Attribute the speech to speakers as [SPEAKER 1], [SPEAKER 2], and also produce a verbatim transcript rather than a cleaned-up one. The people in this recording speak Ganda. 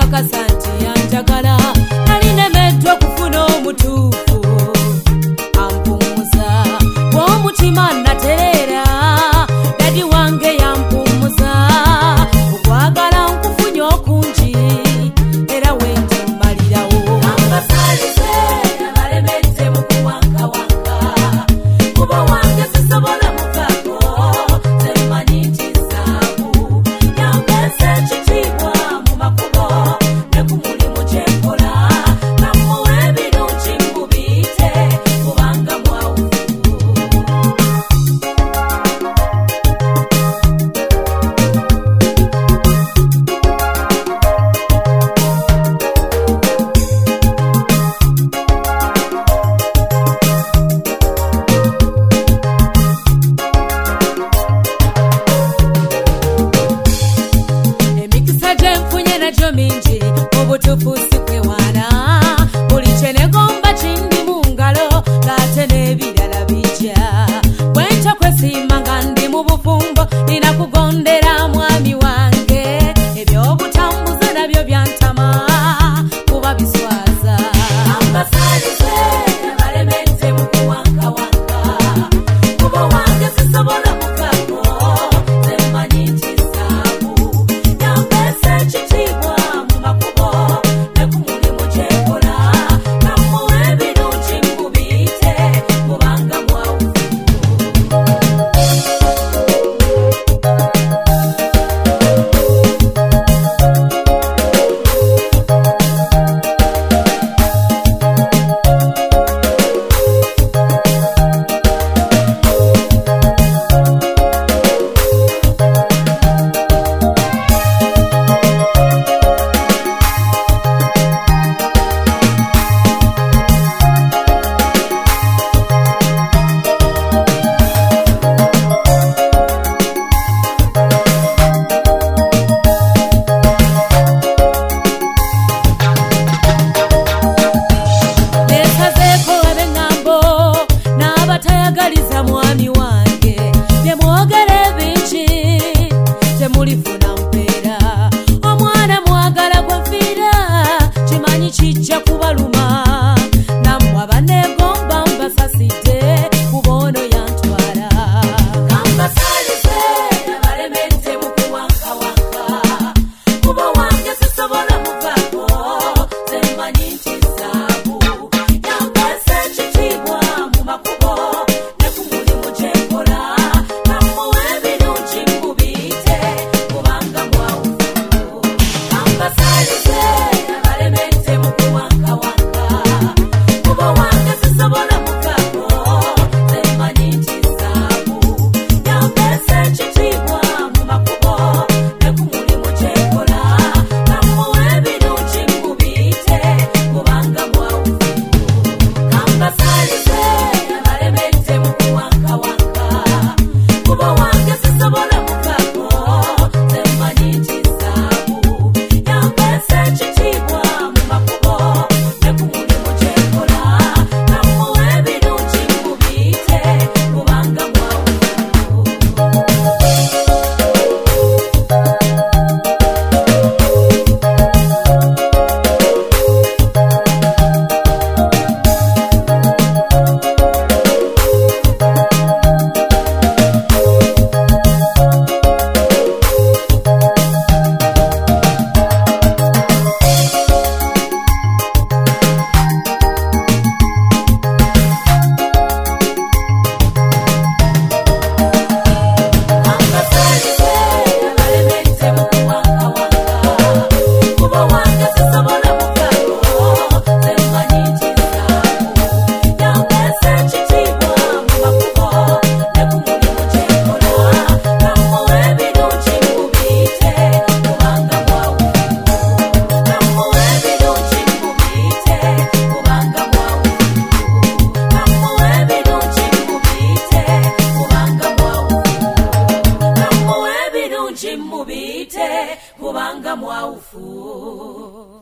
[SPEAKER 1] nakakasa nti yanjagala nalinemeddwa okufuna omutuufu ampumuza bw'omutima natereera dadi wange yampumuza okwagala nkufunye okungi era wenje mmalirawo ambasalize abalemedde mu kuwankawanka kuba wange sisobola mukako zemanyi nti nsaabu nyambese ekitiibwa mu makubo ne ku mulimu gye nkola namuwa ebirungi mubiyite kubanga mwawufu emikisa gye nfunye nagyo mingi obutuufu si kwewaana buli kye negomba kindi mu ngalo ng'ate n'ebirala bijja bwe ntya kwesiima nga ndi mu bufumbo nina kugondera mwami wange ebyobutambuze nabyo byantama kuba biswaza ambasalize abalemedde mu kuwankawanka kuba wange sisobola mukako zemanyi nti nsaabu nyambese ekitiibwa mu makubo ne ku mulimu gye nkola namuwa ebirungi mubiyite kubanga mwawufu nesazeeko ab'eŋŋambo n'abatayagaliza mwami wange bye mwogera ebingi temulifuna mpeera omwana mwagala gwe nfiira kimanyi kijja kubaluma nammwe abaneegomba mbasasidde kuba ono yantwala ambasalize abalemedde mu kuwankawanka kuba wange sisobola mukako zemanyi nti nsaabu nyambese ekitiibwa mu makubo ne ku mulimu gye nkola namuwa ebirungi mubiyite kubanga mwawufu ambasalize abalemedde mu kuwankawanka kuba wange sisobola mukako zemanyi nti nsaabu nyambese ekitiibwa mu makubo ne ku mulimu gye nkola namuwa ebirungi mubiyite kubanga mwawufu ambasalize abalemedde mu kuwankawanka kuba wange sisobola mukako zemanyi nti nsaabu nyambese ekitiibwa mu makubo ne ku mulimu gye nkola namuwa ebirungi mubiyite kubanga mwawufu ambasalize abalemedde mu kuwankawanka kuba wange sisobola mukako zemanyi nti nsaabu nyambese ekitiibwa mu makubo ne ku mulimu gye nkola namuwa ebirungi mubiyite kubanga mwawufu namuwa ebirungi mubiyite kubanga mwawufu namuwa ebirungi mubiyite kubanga mwawufu namuwa ebirungi mubiyite kubanga mwawufu